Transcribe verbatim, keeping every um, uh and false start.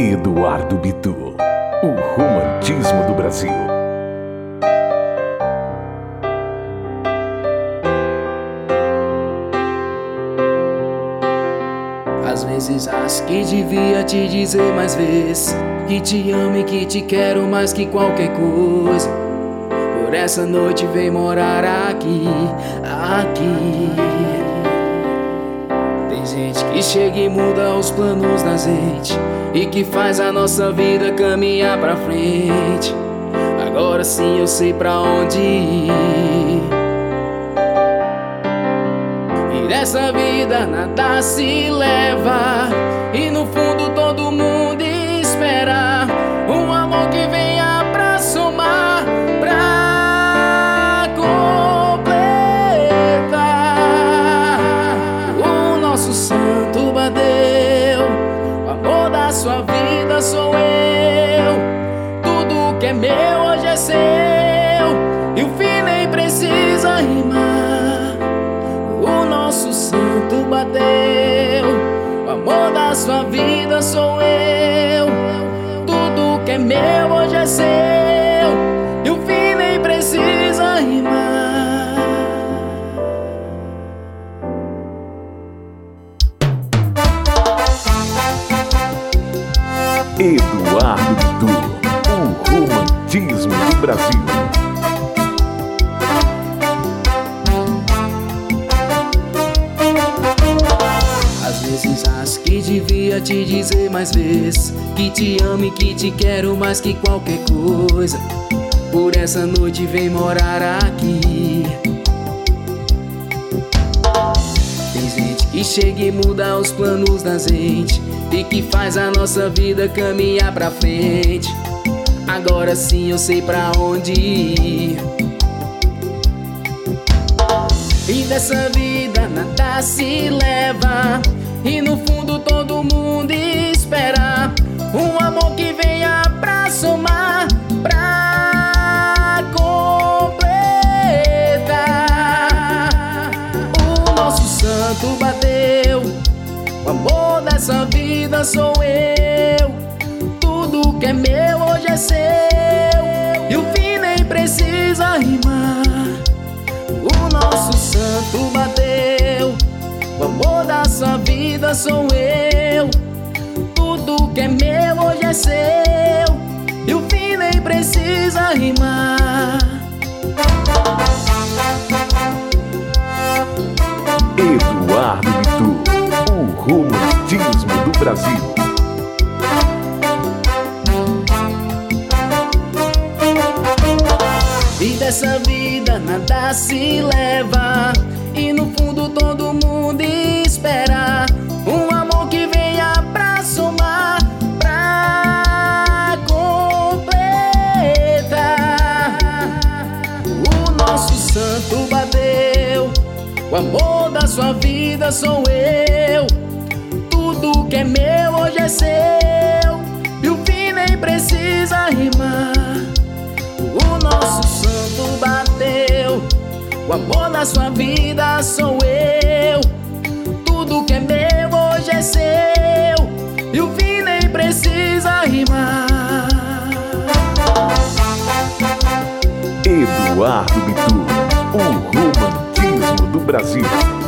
Eduardo Bitu, o romantismo do Brasil. Às vezes acho que devia te dizer mais vezes que te amo e que te quero mais que qualquer coisa. Por essa noite vem morar aqui, aqui. Tem gente que chega e muda os planos da gente e que faz a nossa vida caminhar pra frente. Agora sim eu sei pra onde ir. E nessa vida nada se leva, e no fundo todo mundo espera um amor que venha pra somar, pra completar. O nosso santo bateu, o amor da sua vida sou eu. Tudo que é meu hoje é seu, e o fim nem precisa rimar. O nosso santo bateu, o amor da sua vida sou eu. Tudo que é meu hoje é seu, e o fim nem precisa rimar. Eduardo Bitu, o romantismo do Brasil. Às vezes acho que devia te dizer mais vezes que te amo e que te quero mais que qualquer coisa. Por essa noite vem morar aqui. Tem gente que chega e muda os planos da gente e que faz a nossa vida caminhar pra frente. Agora sim eu sei pra onde ir. E dessa vida nada se leva, e no fundo todo mundo espera um amor que venha pra somar, pra completar. O nosso santo bateu, o amor dessa vida sou eu. Tudo que é meu hoje é seu, e o fim nem precisa rimar. O nosso santo bateu, o amor da sua vida sou eu. Tudo que é meu hoje é seu, e o fim nem precisa rimar. Eduardo Bitu, o romantismo do Brasil. E dessa vida nada se leva, e no fundo todo mundo espera um amor que venha pra somar, pra completar. O nosso santo bateu, o amor da sua vida sou eu. Tudo que é meu hoje é seu, e o fim nem precisa rimar. O nosso santo bateu, o amor da sua vida sou eu. Tudo que é meu hoje é seu, e o fim nem precisa rimar. Eduardo Bitu, o romantismo do Brasil.